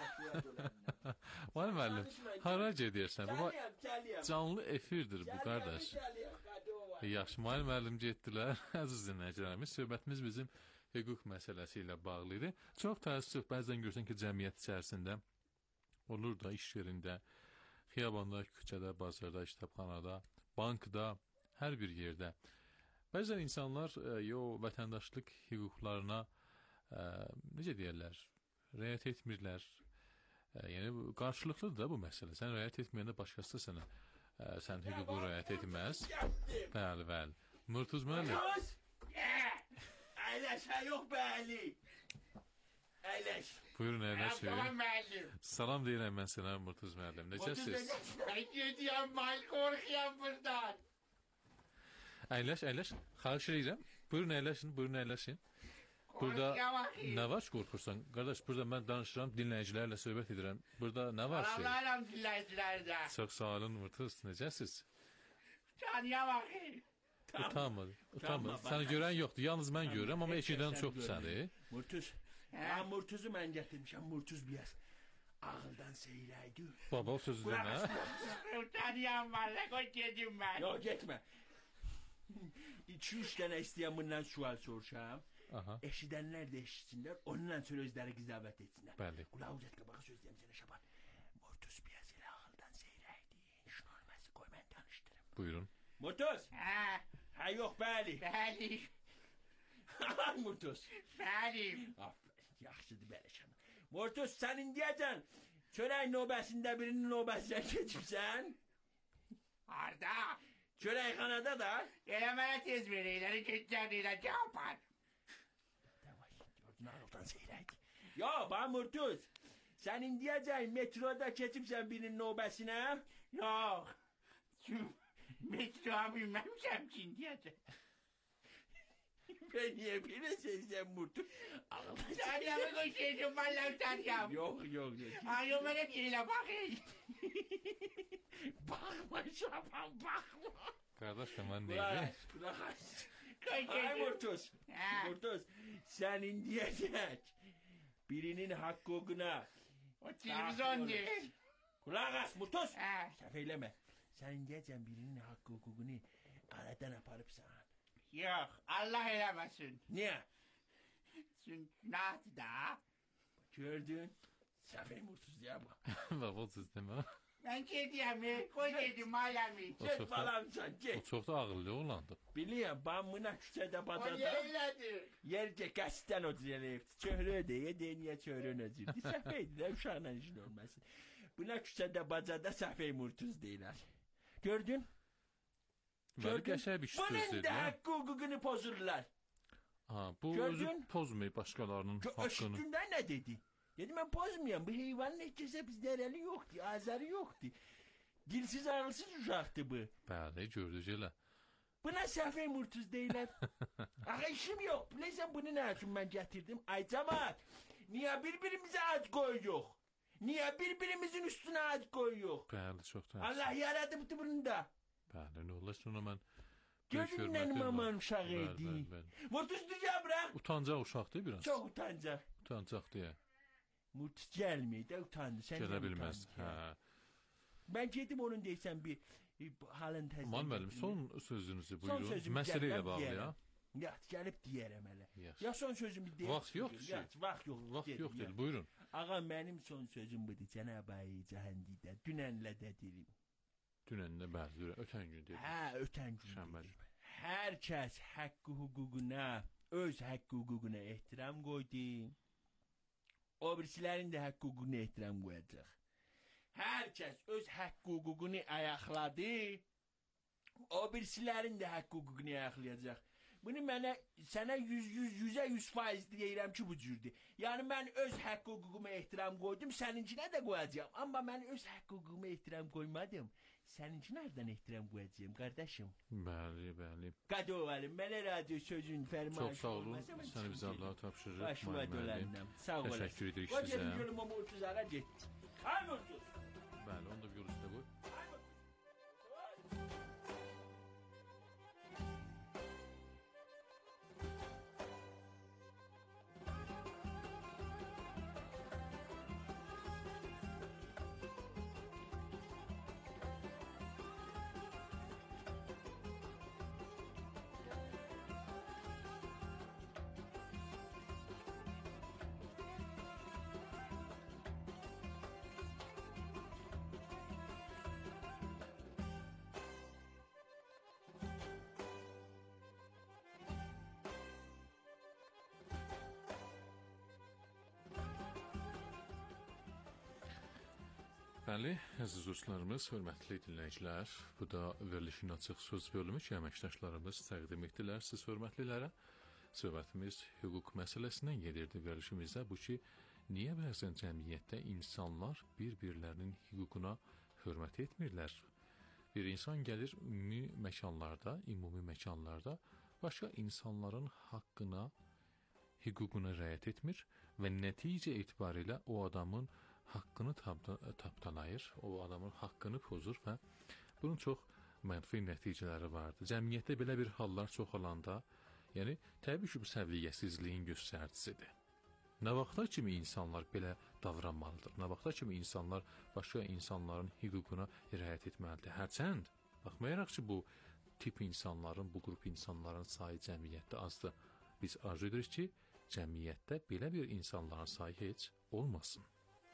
Vay müəllim, hara gedirsən? Bu canlı efirdir bu, qardaş. Yaxşı, müəllim müəllim getdilər. Əziz dinləyicilərimiz, söhbətimiz bizim hüquq məsələsi ilə bağlı idi. Çox təəssüf, bəzən görsən ki, cəmiyyət içərisində olur da, iş yerində, xiyabanda, küçədə, bazarda, kitabxanada, bankda, hər bir yerdə. Bəzən insanlar e, yo, vətəndaşlıq hüquqlarına e, necə deyərlər, rəayət etmirlər. E, yəni, qarşılıqlıdır da bu məsələ. Sən rəayət etməyəndə başqası sənə e, sən hüququ rəayət etməz. Bəli, bəli. Murtuz müəllim. Əyləş, hə yox bəli. Əyləş. Buyurun, əyləş. Salam deyirəm mən sənə, Murtuz müəllim. Necəsiz? Mən gediyəm, mən qorxuyam buradan. Əyləş, əyləş. Xahiş edirəm. Buyurun, əyləşin, buyurun, əyləşin. Burada nə var ki, qorxursan? Qardaş, burada mən danışıram, dinləyicilərlə söhbət edirəm. Burada nə var ki? Salamlayıram dinləyicilərdə. Çox sağ olun, Murtuz. Necəsiz? Canıya baxın. Utanmadı, utanmadı. Səni görən yoxdur, yalnız mən görürəm, amma eşidən çoxdur səni. Murtuz, ya Murtuzu mən gətirmişəm, Murtuz biraz ağıldan seyrəydi. Baba, o sözü demə. Utanıyan var, qoy gedim mən. Yox, getmə. İki-üç dənə istəyən bundan sual soruşam. Eşidənlər də eşitsinlər, onunla sonra özləri qizavət etsinlər. Bəli. Qulağı uzat qabağa söz deyəm sənə Şaban. Murtuz biraz elə ağıldan seyrəydi. İşin olmazsa qoy mən danışdırım. Buyurun. Murtuz. Hə. Hə yox, bəli. Bəli. Murtuz. Bəli. Aferin, yaxşıdır belə şana. Murtuz, sən indiyəcən çörək növbəsində birinin növbəsinə keçibsən? Harda? Çörəkxanada da? Elə mənə tez verirlər, keçəcək deyirlər ki, yapar. Davay, gördün ağıldan seyrəydik. Yo, bax Murtuz, sən indiyəcən metroda keçibsən birinin növbəsinə? Yox. Metroya bilməmişəm ki, indiyəcən. Ben niye bilirsin sen Murtuz? Sen de mi koşuyorsun valla utanacağım? Yok yok yok. Ağzım bana değil bakayım. Bakma Şaban bakma. Kardeş hemen neydi? Bırak. Ay Murtuz. Murtuz sen indiyecek. Birinin hakkına. O televizyon değil. Kulak as Murtuz. Şafeyleme. Sen indiyeceksin birinin hakkı hukukunu aradan aparıp sana. Yok, Allah eylemesin. Niye? Çünkü günahdı da. Gördün. Safey Murtuz ya bu. Bak o söz deme. Ben kediyemi, koy dedim alemi. Git balam sen, git. O çok da ağırlı oğlandı. Biliyorum, ben buna küçede batada. O yerledi. Yerce kasten oturuyor. Çöhrü ödeye, deniye çöhrün özürdü. Safeydi de uşağına işin olmasın. Buna küçede batada Safey Murtuz değiller. Gördün? Böyle geçer bir şey söz bunun da hakkı hukukunu pozurlar. Ha, bu Gördün? özü pozmayı başkalarının Gö hakkını. Eşittiğinde ne dedi? Dedim ben pozmayan, bu hayvanın neticesi bizde eli yoktu, azarı yoktu. Dilsiz ağılsız uşaktı bu. Bəli, gördük elə. Buna Safey Murtuz deyilər. Ağa işim yok, bilirsən bunu ne için ben getirdim? Ay cemaat, niye birbirimize ad koyuyor? Niye birbirimizin üstüne ad koyuyor? Bəli, çox təəssüf. Allah yaradıbdı bunu da. Bəli, nə olar sonra mən... Gördün mənim aman uşağı idi. Murtuz dünya bırak. Utancaq uşaqdır biraz. Çok utancaq. Utancaq deyə. Murtuz gəlməydi, utandı. Sən Gələ bilməz. Hə. Ben gedim onun deysən bir, bir halın təzdən. Aman müəllim, son sözünüzü buyurun. Məsələ ilə bağlı ya. Ya, gəlib deyərəm hələ. Yes. Ya son sözümü deyəm. Vaxt yoxdur ki. Vaxt yox. Vaxt yox deyil, buyurun. Ağa, mənim son sözüm budur, Cənab-ı Cəhandidə. Dünənlə də deyim. Dünənlə bəzi, ötən gün dedim. Hə, ötən gün Şənbəli. dedim. Hər kəs haqqı hüququna, öz haqqı hüququna ehtiram qoydu. O birisilərin də haqqı hüququna ehtiram qoyacaq. Hər kəs öz haqqı hüququnu ayaqladı. O birisilərin də haqqı hüququnu ayaqlayacaq. Bunu mənə, sənə yüz, yüz, yüzə yüz faiz deyirəm ki, bu cürdür. Yəni, mən öz haqqı hüququma ehtiram qoydum, səninkinə də qoyacağım. Amma mən öz haqqı hüququma ehtiram qoymadım. Səninki nereden ehtiram qoyacağım kardeşim? Bəli, bəli. Qado alim, mənə radyo sözün fərmayışı. Çox sağ olun. Səni bizə Allah'a tapşırırıq. Başıma dönəndən. Sağ olasın. Təşəkkür edirik sizə. sizə. O dedim yolum ama otuzlara getdi. Kaybolsun. Bəli, onu da bir yol üstə qoy. Bəli, əziz dostlarımız, hörmətli dinləyicilər, bu da verilişin açıq söz bölümü ki, əməkdaşlarımız təqdim etdilər siz hörmətlilərə. Söhbətimiz hüquq məsələsindən gedirdi verilişimizdə. Bu ki, niyə bəzən cəmiyyətdə insanlar bir-birlərinin hüququna hörmət etmirlər? Bir insan gəlir ümumi məkanlarda, ümumi məkanlarda başqa insanların haqqına, hüququna riayət etmir və nəticə etibarilə o adamın haqqını tapdalayır, o adamın haqqını pozur və bunun çox mənfi nəticələri vardır. Cəmiyyətdə belə bir hallar çoxalanda, yəni təbii ki, bu səviyyəsizliyin göstəricisidir. Nə vaxta kimi insanlar belə davranmalıdır? Nə vaxta kimi insanlar başqa insanların hüququna riayət etməlidir? Hərçənd, baxmayaraq ki, bu tip insanların, bu qrup insanların sayı cəmiyyətdə azdır. Biz arzu edirik ki, cəmiyyətdə belə bir insanların sayı heç olmasın.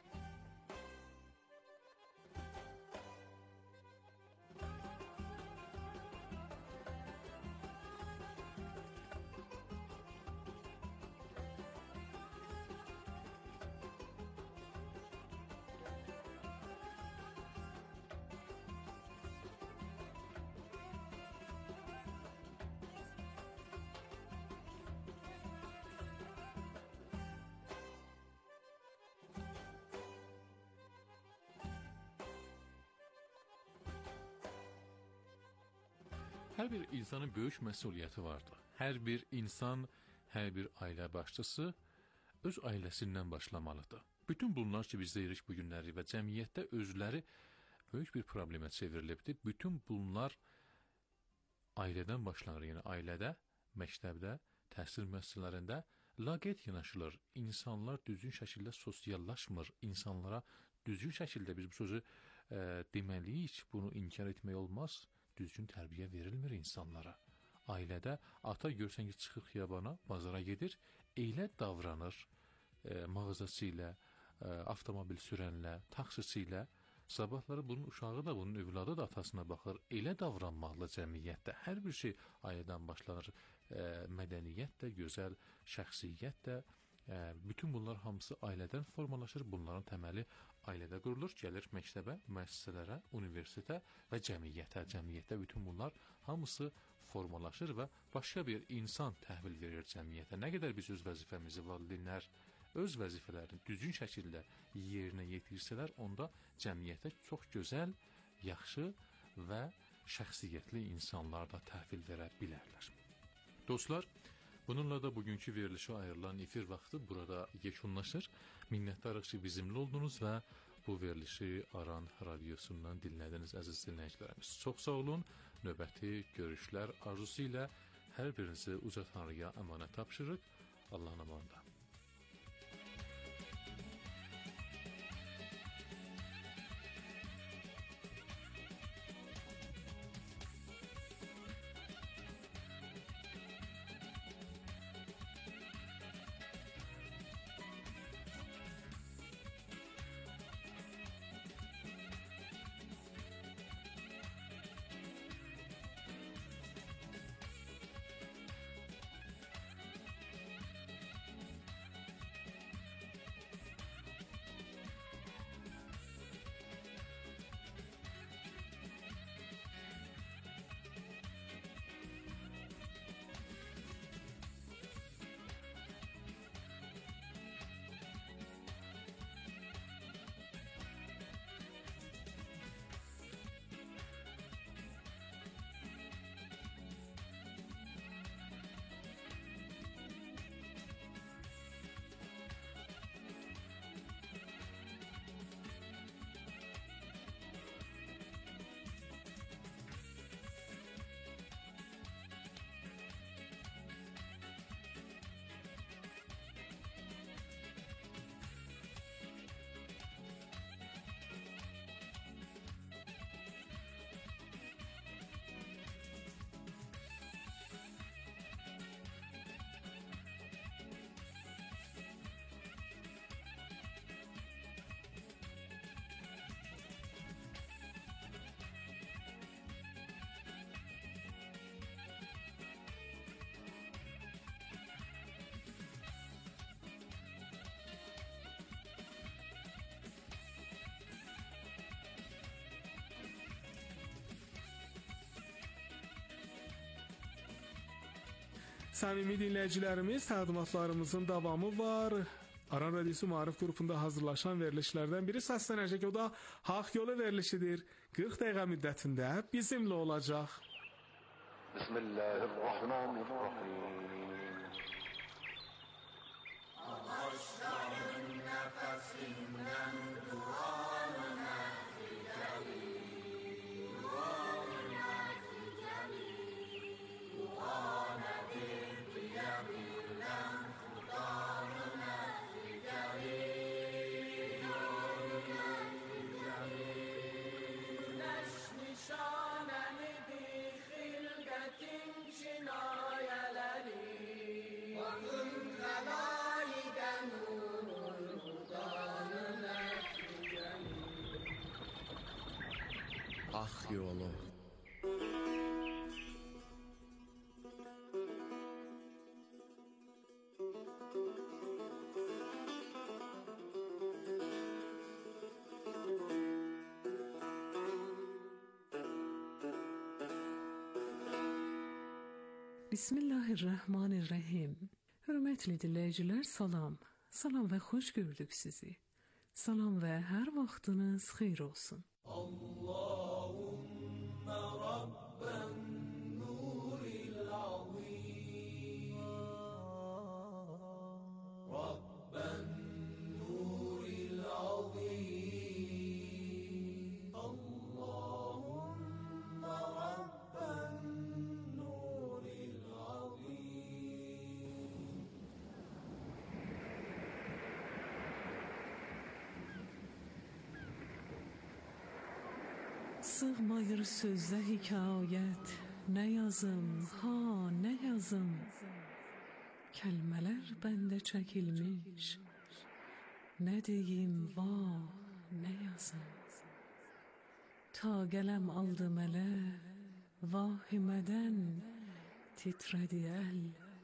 Hər bir insanın böyük məsuliyyəti vardır. Hər bir insan, hər bir ailə başçısı öz ailəsindən başlamalıdır. Bütün bunlar ki, biz deyirik bu günləri və cəmiyyətdə özləri böyük bir problemə çevrilibdir. Bütün bunlar ailədən başlanır. Yəni ailədə, məktəbdə, təhsil müəssisələrində laqeyd yanaşılır. İnsanlar düzgün şəkildə sosiallaşmır. İnsanlara düzgün şəkildə biz bu sözü e, deməliyik, bunu inkar etmək olmaz. Düzgün tərbiyə verilmir insanlara. Ailədə ata görsən ki, çıxır xiyabana, bazara gedir, elə davranır e, mağazası ilə, e, avtomobil sürənlə, taksisi ilə. Sabahları bunun uşağı da, bunun övladı da atasına baxır. Elə davranmalı cəmiyyətdə. Hər bir şey ailədən başlanır. E, mədəniyyət də, gözəl şəxsiyyət də, e, bütün bunlar hamısı ailədən formalaşır. Bunların təməli ailədə qurulur, gəlir məktəbə, müəssisələrə, universitetə və cəmiyyətə. Cəmiyyətdə bütün bunlar hamısı formalaşır və başqa bir insan təhvil verir cəmiyyətə. Nə qədər biz öz vəzifəmizi, valideynlər öz vəzifələrini düzgün şəkildə yerinə yetirsələr, onda cəmiyyətə çox gözəl, yaxşı və şəxsiyyətli insanlar da təhvil verə bilərlər. Dostlar, bununla da bugünkü verilişə ayrılan efir vaxtı burada yekunlaşır. Minnətdarıq ki, bizimlə oldunuz və bu verilişi Aran radiosundan dinlədiniz əziz dinləyicilərimiz. Çox sağ olun. Növbəti görüşlər arzusu ilə hər birinizi uca Tanrıya əmanət tapşırıq. Allahın amanında. Səmimi dinləyicilərimiz, təqdimatlarımızın davamı var. Aran Radiosu Maarif qrupunda hazırlaşan verilişlərdən biri səslənəcək. O da Haqq Yolu verilişidir. qırx dəqiqə müddətində bizimlə olacaq. Bismillahirrahmanirrahim. Ağaçların nəfəsindən duanı nəticəli, duanı nəticəli, duanə bir diyə bilən xudanı nəticəli, duanı nəticəli. Güneş nişanəlidir xilqətin kinayələri, bakın xəlayiqən nurun xudanı nəticəli. Haqq Yolu. Bismillahirrahmanirrahim. Hörmətli dinləyicilər, salam. Salam və xoş gördük sizi. Salam və hər vaxtınız xeyir olsun. Allahümme Rabben nuril azim, Rabben nuril azim, Allahümme Rabben nuril azim. Sığmayır sözdə hekayət, nə yazım, ha, nə yazım. Kəlmələr bəndə çəkilmiş, nə deyim, va, nə yazım. Ta qələm aldım ələ, vahimədən titrədi əl.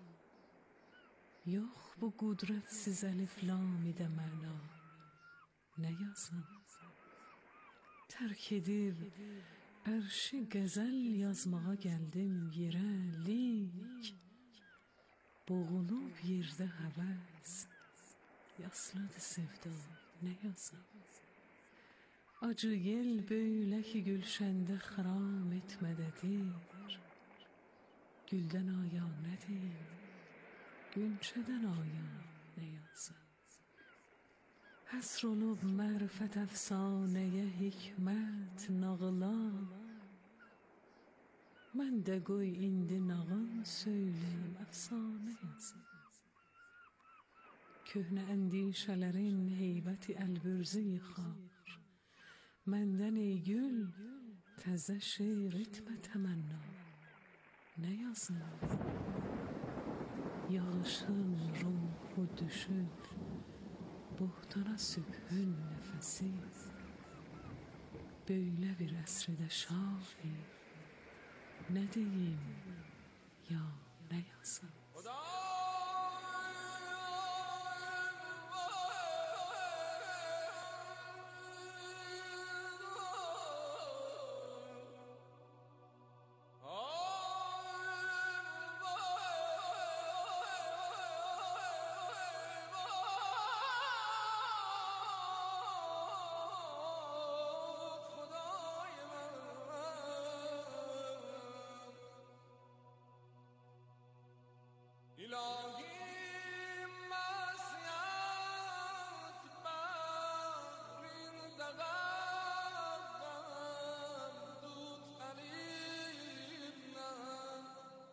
Yox bu qudrətsiz əlif-lamidə məna, nə yazım. Tərk edib ərşi qəzəl yazmağa gəldim yerə, lik boğulub yerdə həvəs, yasladı sevda, nə yazım. Acı yel böylə ki gülşəndə xram etmədədir, güldən aya nə deyim, günçədən aya nə yazım. Həsr olub mərifət əfsanəyə hikmət nağıla, mən də qoy indi nağıl söyləyim, əfsanə yazım. Köhnə əndişələrin heybəti əlbürzi yıxar, məndən ey gül təzə şeir etmə təmənna, nə yazım. Yağışın ruhu düşür buhtana sübhün nəfəsi, böylə bir əsrdə şahi, nə deyim, ya nə yazım. İlahi masiyat bağrında qalqan tut əlimdən,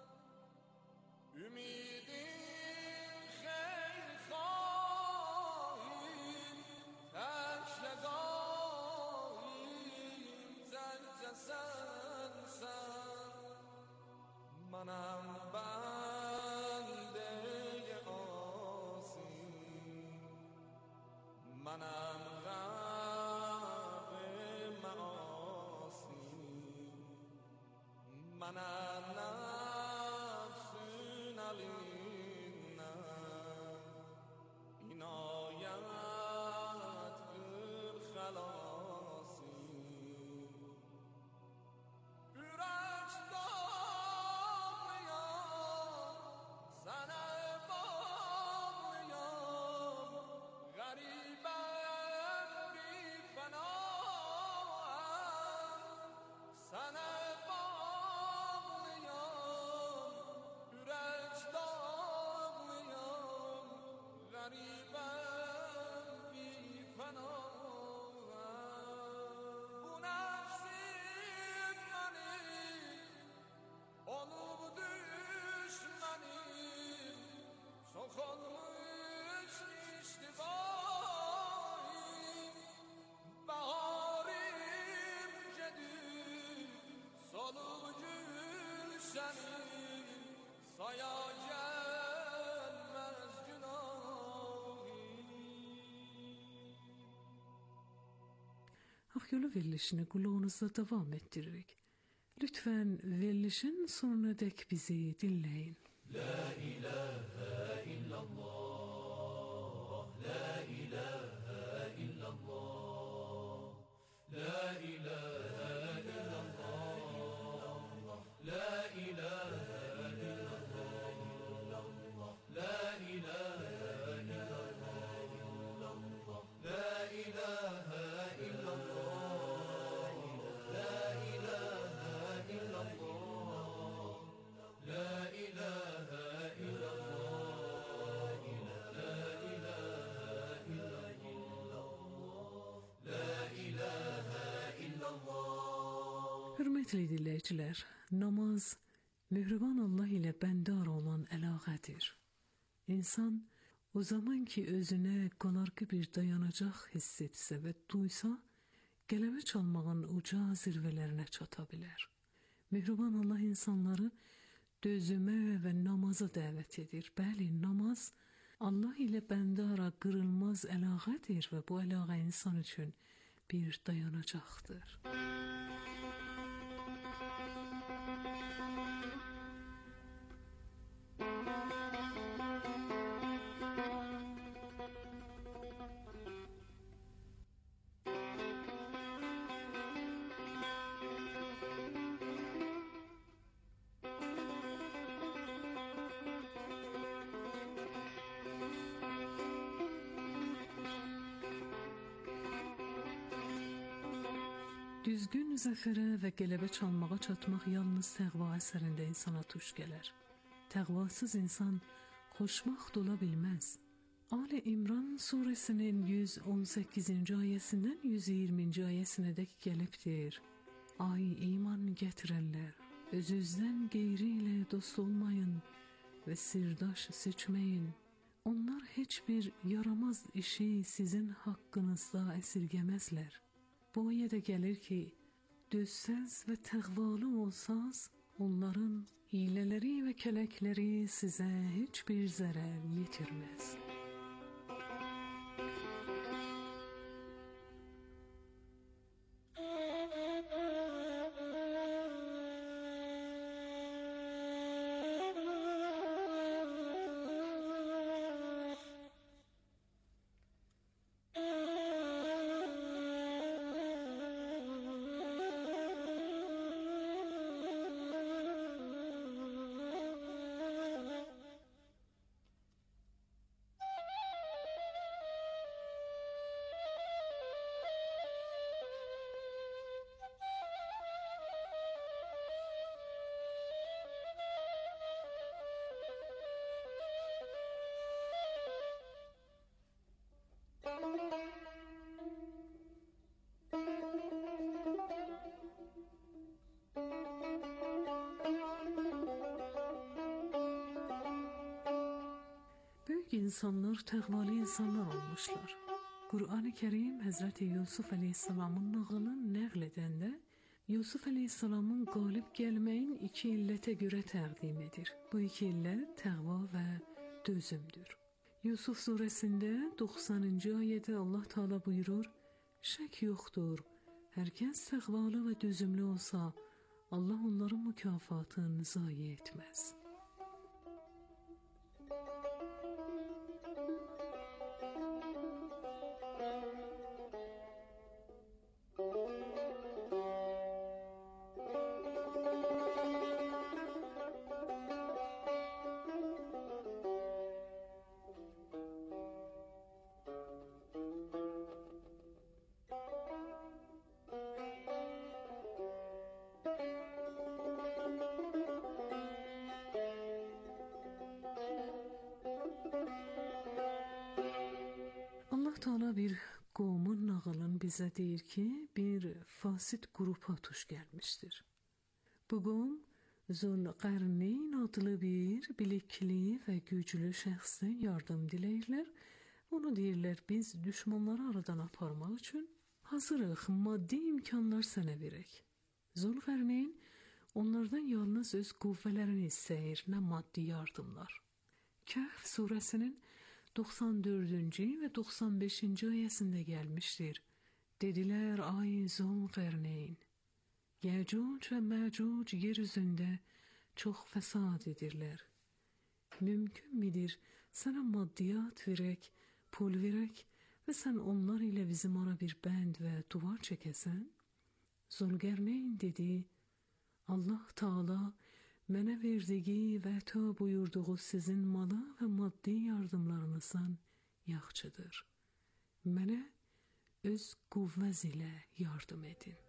ümidin xeyr xahim, təklə qaim, təkcə sənsən, mənəm bəndəyə asi, mənəm qəb məasi, mənəm nəfsün əlindən, inayət qıl xəlasi. Ürək dağlayan gülşəni saya gəlməz günahı. Akyolu verilişini kulağınızda devam ettiririk. Lütfen verilişin sonuna dek bizi dinleyin. La ilahe illallah, la ilahe illallah, la ilahe illallah, la ilahe illallah, la ilahe illallah, la ilahe illallah, la ilahe illallah, la ilahe Hürmetli dinleyiciler, namaz, Mehriban Allah ile bendar olan əlaqədir. İnsan, o zaman ki özünə qalarqı bir dayanacaq hiss etsə və duysa, qələbə çalmağın uca zirvələrinə çata bilər. Mehriban Allah insanları dözümə və namaza dəvət edir. Bəli, namaz Allah ilə bəndara qırılmaz əlaqədir və bu əlaqə insan üçün bir dayanacaqdır. Düzgün zəfərə və qələbə çalmağa çatmaq yalnız təqva əsərində insana tuş gələr. Təqvasız insan xoşbəxt ola bilməz. Ali İmran suresinin yüz on səkkizinci ayəsindən yüz iyirminci ayəsinədək gəlibdir. Ay iman gətirənlər, özünüzdən qeyri ilə dost olmayın və sirdaş seçməyin. Onlar heç bir yaramaz işi sizin haqqınızda əsirgəməzlər. Bu ayədə gəlir ki, dözsəz və təqvalı olsaz, onların hilələri və kələkləri sizə heç bir zərər yetirməz. Büyük insanlar təqvalı insanlar olmuşlar. Qur'an-ı Kerim Həzrəti Yusuf Aleyhisselamın nağılını nəql edəndə Yusuf Aleyhisselamın qalib gəlməyin iki illətə görə təqdim edir. Bu iki illət təqva və dözümdür. Yusuf surəsində doxsanıncı ayədə Allah Teala buyurur: Şək yoxdur, hər kəs təqvalı və dözümlü olsa, Allah onların mükafatını zayi etməz. Teala bir qovmun nağılın bizə deyir ki, bir fasid qrupa tuş gəlmişdir. Bu qovm Zülqərneyn adlı bir bilikli və güclü şəxsdən yardım diləyirlər. Onu deyirlər, biz düşmanları aradan aparmaq üçün hazırıq, maddi imkanlar sənə verək. Zülqərneyn onlardan yalnız öz qüvvələrini istəyir, nə maddi yardımlar. Kəhf surəsinin doxsan dördüncü və doxsan beşinci ayəsində gəlmişdir. Dedilər, ay Zülqərneyn, Yəcuc və Məcuc yer üzündə çox fəsad edirlər. Mümkün midir sənə maddiyat verək, pul verək və sən onlar ilə bizim ara bir bənd və duvar çəkəsən? Zülqərneyn dedi, Allah Taala mənə verdiyi və əta buyurduğu sizin mala və maddi yardımlarınızdan yaxşıdır. Mənə öz qüvvəz ilə yardım edin.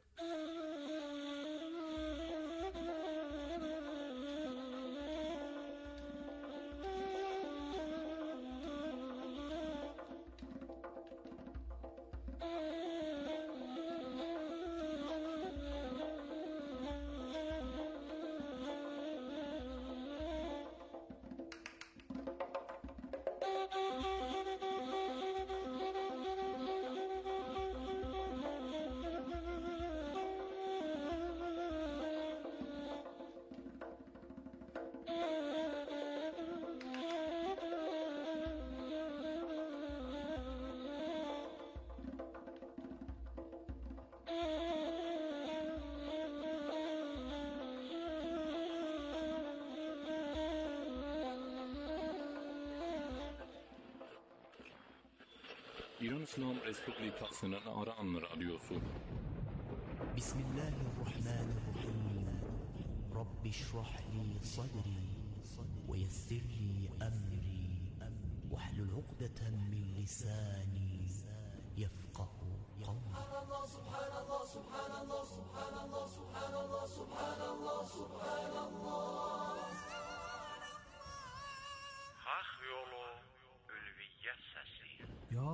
İran İslam Respublikasının Aran Radyosu. Bismillahirrahmanirrahim. Rabbi şrah li sadri ve yessir li emri vahlul uqdeten min lisani yefqahu qawli. Subhanallah, subhanallah, subhanallah, subhanallah, subhanallah, subhanallah. Hak yolu ülviyyət səsi. Ya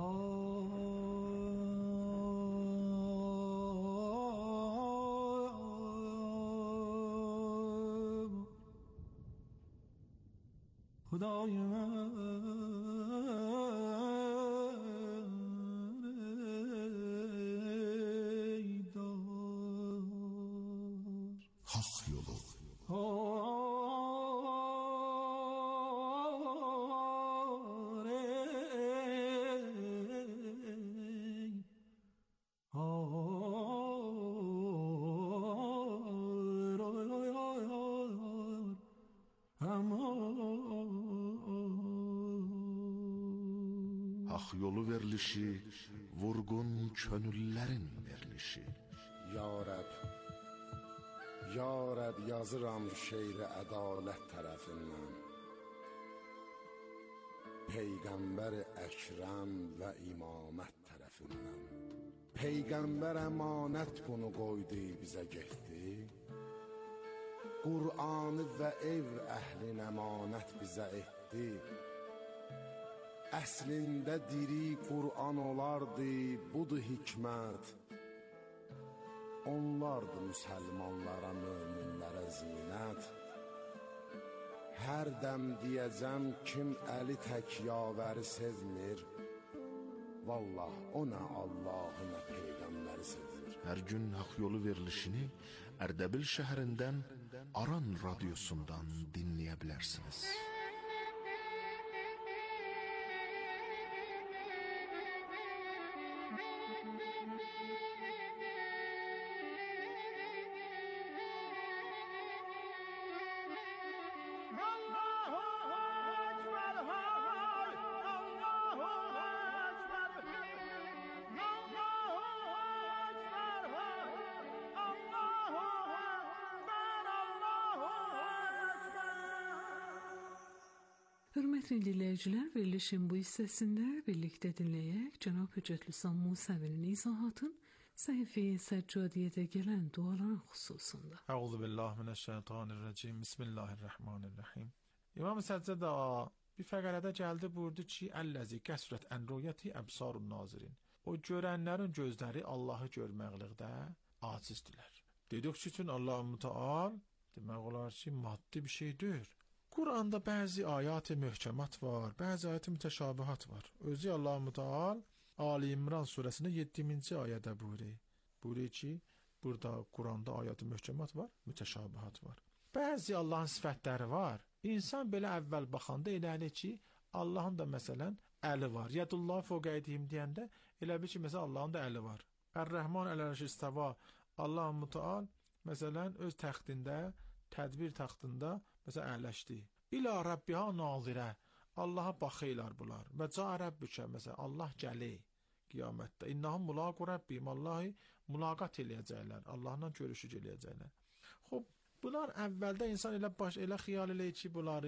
Xudayım Hak yolu. Hak yolu verilişi, vurgun könüllərin verilişi. Ya Rəb, Ya Rəb yazıram şeiri ədalət tərəfindən. Peyğəmbər Əkrəm və imamət tərəfindən. Peyğəmbər əmanət bunu qoydu bizə getdi. Qur'anı və ev əhlin əmanət bizə etdi. Əslində diri Qur'an olardı, budur hikmət. Onlardı müsəlmanlara, möminlərə zinət. Hər dəm deyəcəm kim əli tək yavəri sevmir. Vallah o nə Allahı nə Peyğəmbəri sevmir. Hər gün hak yolu verilişini Ərdəbil şəhərindən Aran radyosundan dinləyə bilərsiniz. Hörmətli dinləyicilər, verilişin bu hissəsində birlikdə dinləyək Cənab Hüccətli Sammu Səvinin izahatın səhifəyə Səccadiyyədə gələn duaların xüsusunda. Əuzu billah minəşşeytanirracim. Bismillahirrahmanirrahim. İmam Səccad ağa bir fəqərədə gəldi buyurdu ki, Əlləzi kəsrət ən ruyəti əbsarun nazirin. O görənlərin gözləri Allahı görməklikdə acizdirlər. Dedikçi üçün Allah-u Müteal demək olar ki, maddi bir şeydir. Qur'anda bəzi ayat-ı möhkəmat var, bəzi ayat-ı mütəşabihat var. Özü Allah-u Müteal Ali İmran surəsində yeddinci ayədə buyurur. Buyurur ki, Burada Quranda ayət-i möhkəmat var, mütəşabihat var. Bəzi Allahın sifətləri var. İnsan belə əvvəl baxanda elə elə ki, Allahın da məsələn əli var. Yədullah fəvqə eydihim deyəndə elə bil ki, məsələn Allahın da əli var. Ər-Rəhman ələl-ərşi istəva. Allah Mütəal məsələn öz təxtində, tədbir taxtında məsələn əyləşdi. İlə Rəbbiha nazirə. Allaha baxırlar bunlar. Və ca Rəbbükə məsələn Allah gəlir qiyamətdə. İnnahum mulaqu Rəbbihim. Allahi mulaqat eləyəcəklər. Allahla görüşüc eləyəcəklər. Xoş, bunlar əvvəldə insan elə baş elə xiyal eləyir ki, bunları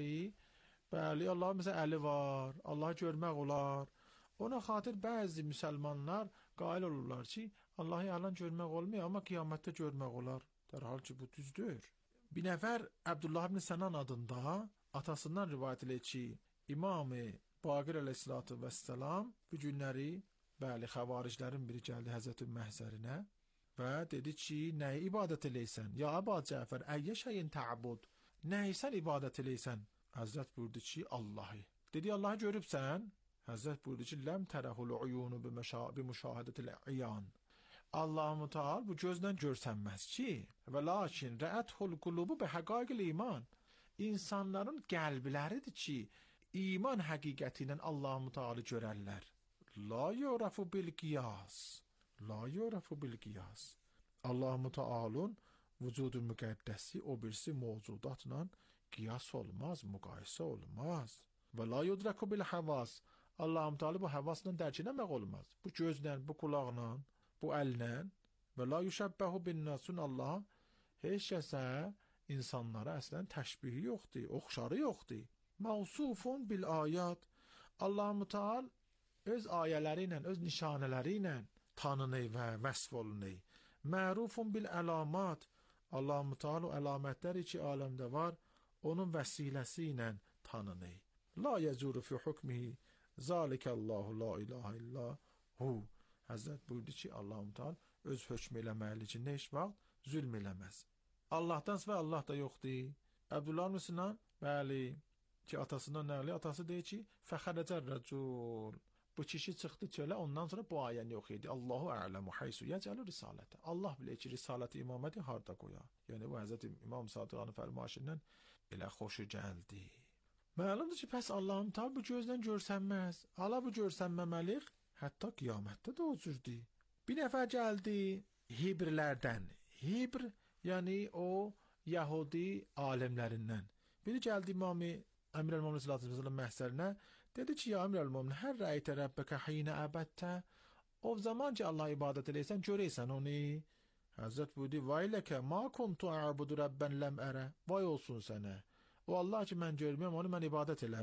bəli, Allah məsələn əli var, Allahı görmək olar. Ona xatir bəzi müsəlmanlar qail olurlar ki, Allahı yalan görmək olmuyor, amma qiyamətdə görmək olar. Dərhal ki, bu düzdür. Bir nəfər Abdullah ibn Sənan adında atasından rivayət edir ki, İmam-ı Baqir əleyhissalatu vesselam bu günləri bəli, xəvariclərin biri gəldi Həzrət Məhzərinə və dedi ki, nəyi ibadət eləysən? Ya Əba Cəfər, əyyə şeyin tə'bud? Nəyi sən ibadət eləysən? Həzrət buyurdu ki, Allahı. Dedi, Allahı görübsən? Həzrət buyurdu ki, ləm tərəhul uyunu bi müşahidətil iyan. Allah-u Teala bu gözlə görsənməz ki, və lakin rəəthul qulubu bi həqaiqil iman. İnsanların qəlbləridir ki, iman həqiqəti ilə Allah-u Teala görərlər. La yurafu bil qiyas. La yurafu bil qiyas. Allah-u Teala'nın vücudu müqəddəsi o birisi mevcudatla qiyas olmaz, müqayisə olmaz. Və la yudraku bil havas. Allah-u Teala bu havasla dərk etmək olmaz. Bu gözlə, bu qulaqla, bu əllə və la yuşəbbəhu bin nasun. Allah heç kəsə insanlara əslən təşbihi yoxdur, oxşarı yoxdur. Mavsufun bil ayat. Allah-u Teala öz ayələri ilə, öz nişanələri ilə tanınır və vəsf olunur. Mərufun bil əlamat. Allah-u Teala əlamətləri ki, aləmdə var, onun vəsiləsi ilə tanınır. La yezuru fi hukmihi zalikəllahu la ilahe illa hu. Həzrət buyurdu ki, Allah-u Teala öz hökm eləməli ki, nə heç vaxt zülm eləməz. Allahdan və Allah da yoxdur. Abdullah ibn Sinan, bəli, ki atasından nəqli, atası deyir ki, fəxərəcər rəcul. Bu kişi çıxdı çölə, ondan sonra bu ayəni yox idi. Allahu a'lamu haysu yec'alu risalete. Allah bilir ki, risaləti imaməti harda qoyar. Yəni bu Həzrət İmam Sadiqin fərmayışından elə xoşu gəldi. Məlumdur ki, pəs Allahın Teala bu gözlə görsənməz. Allah bu görsənməməlik hətta qiyamətdə də o cürdür. Bir nəfər gəldi Hibrlərdən. Hibr, yəni o Yahudi alimlərindən. Biri gəldi İmam-ı Əmir el-Mömin sallallahu əleyhi və səlləm məhzərinə. Dedi ki, ya Əmir el-Mömin, hər rəytə Rəbbəkə hinə əbədtə. O zaman ki, Allah ibadət eləysən, görəysən onu. Həzrət buyurdu, vayləka ma kuntu a'budu Rabban lam ara. Vay olsun sənə. O Allah ki, mən görməyəm, onu mən ibadət elərdim.